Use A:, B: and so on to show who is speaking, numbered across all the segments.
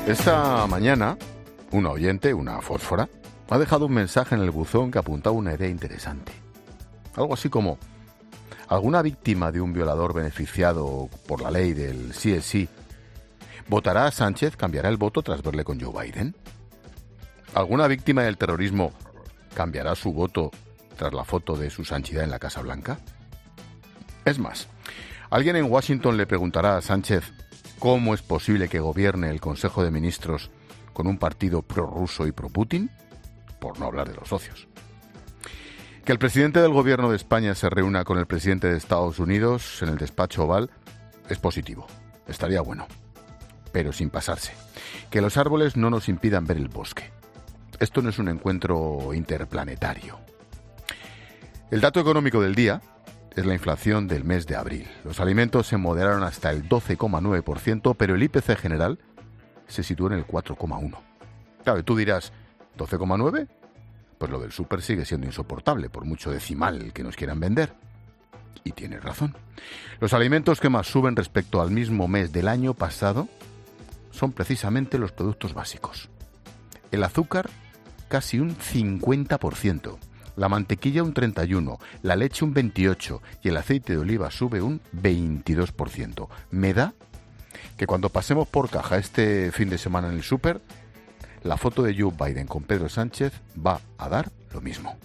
A: Esta mañana, una oyente, una fósfora, ha dejado un mensaje en el buzón que apuntaba una idea interesante. Algo así como: ¿alguna víctima de un violador beneficiado por la ley del sí es sí votará a Sánchez, cambiará el voto tras verle con Joe Biden? ¿Alguna víctima del terrorismo cambiará su voto tras la foto de su santidad en la Casa Blanca? Es más, alguien en Washington le preguntará a Sánchez cómo es posible que gobierne el Consejo de Ministros con un partido prorruso y pro-Putin, por no hablar de los socios. Que el presidente del gobierno de España se reúna con el presidente de Estados Unidos en el despacho Oval es positivo, estaría bueno, pero sin pasarse. Que los árboles no nos impidan ver el bosque. Esto no es un encuentro interplanetario. El dato económico del día es la inflación del mes de abril. Los alimentos se moderaron hasta el 12,9%, pero el IPC general se situó en el 4,1%. Claro, tú dirás, ¿12,9%? Pues lo del súper sigue siendo insoportable, por mucho decimal que nos quieran vender. Y tienes razón. Los alimentos que más suben respecto al mismo mes del año pasado son precisamente los productos básicos. El azúcar, casi un 50%. La mantequilla un 31%, la leche un 28% y el aceite de oliva sube un 22%. Me da que cuando pasemos por caja este fin de semana en el súper, la foto de Joe Biden con Pedro Sánchez va a dar lo mismo.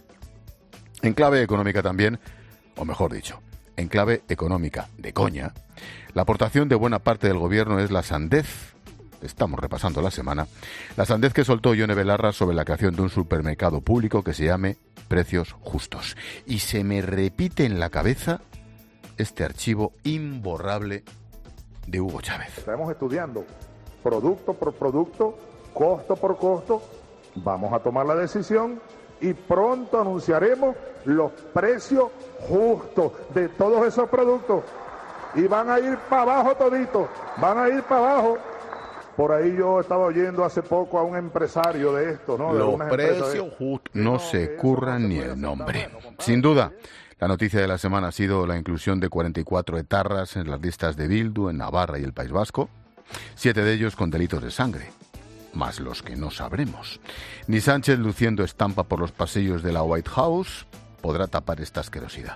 A: En clave económica también, o mejor dicho, en clave económica de coña, la aportación de buena parte del gobierno es la sandez. Estamos repasando la semana. La sandez que soltó Ione Belarra sobre la creación de un supermercado público que se llame Precios Justos. Y se me repite en la cabeza este archivo imborrable de Hugo Chávez.
B: Estamos estudiando producto por producto, costo por costo. Vamos a tomar la decisión y pronto anunciaremos los precios justos de todos esos productos. Y van a ir para abajo toditos, van a ir para abajo. Por ahí yo estaba oyendo hace poco a un empresario de esto, ¿no?
A: Los precios justos. No se curran ni el nombre. Sin duda, la noticia de la semana ha sido la inclusión de 44 etarras en las listas de Bildu en Navarra y el País Vasco, 7 de ellos con delitos de sangre, más los que no sabremos. Ni Sánchez, luciendo estampa por los pasillos de la White House, podrá tapar esta asquerosidad.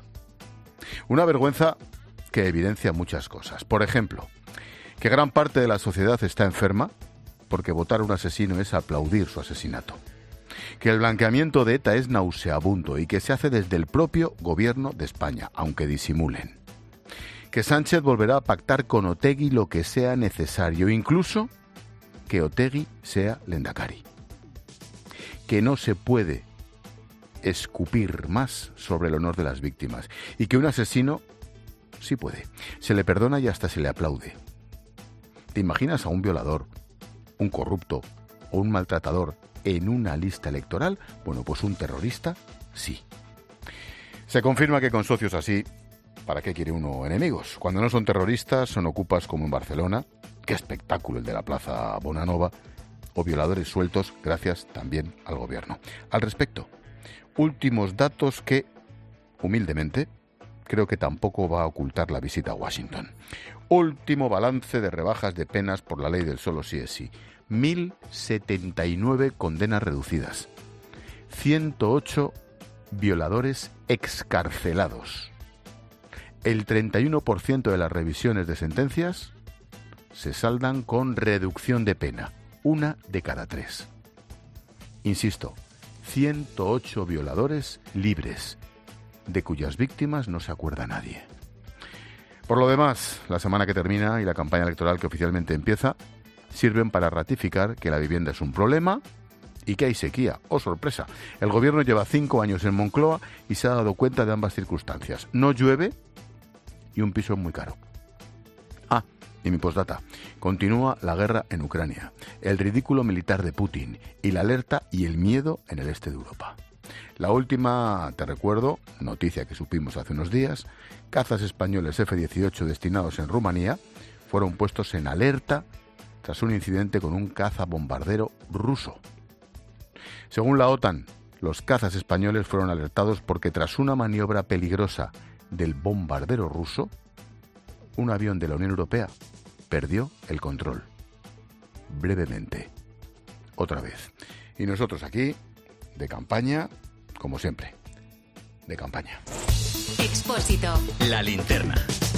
A: Una vergüenza que evidencia muchas cosas. Por ejemplo, que gran parte de la sociedad está enferma porque votar a un asesino es aplaudir su asesinato. Que el blanqueamiento de ETA es nauseabundo y que se hace desde el propio gobierno de España, aunque disimulen. Que Sánchez volverá a pactar con Otegi lo que sea necesario, incluso que Otegi sea Lehendakari. Que no se puede escupir más sobre el honor de las víctimas y que un asesino sí puede. Se le perdona y hasta se le aplaude. ¿Te imaginas a un violador, un corrupto o un maltratador en una lista electoral? Bueno, pues un terrorista, sí. Se confirma que con socios así, ¿para qué quiere uno enemigos? Cuando no son terroristas, son ocupas como en Barcelona, qué espectáculo el de la Plaza Bonanova, o violadores sueltos gracias también al gobierno. Al respecto, últimos datos que, humildemente, creo que tampoco va a ocultar la visita a Washington. Último balance de rebajas de penas por la ley del solo sí es sí. 1.079 condenas reducidas. 108 violadores excarcelados. El 31% de las revisiones de sentencias se saldan con reducción de pena. 1 de cada 3. Insisto, 108 violadores libres, de cuyas víctimas no se acuerda nadie. Por lo demás, la semana que termina y la campaña electoral que oficialmente empieza sirven para ratificar que la vivienda es un problema y que hay sequía. ¡Oh, sorpresa! El gobierno lleva 5 años en Moncloa y se ha dado cuenta de ambas circunstancias. No llueve y un piso es muy caro. Ah, y mi postdata. Continúa la guerra en Ucrania, el ridículo militar de Putin y la alerta y el miedo en el este de Europa. La última, te recuerdo, noticia que supimos hace unos días: cazas españoles F-18 destinados en Rumanía fueron puestos en alerta tras un incidente con un caza bombardero ruso. Según la OTAN, los cazas españoles fueron alertados porque tras una maniobra peligrosa del bombardero ruso, un avión de la Unión Europea perdió el control. brevemente. Otra vez. Y nosotros aquí, de campaña, como siempre. De campaña.
C: Expósito.
D: La linterna.